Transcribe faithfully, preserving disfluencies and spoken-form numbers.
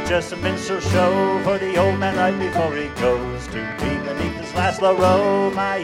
just a minstrel show for the old man right before he goes to be beneath his last low row. My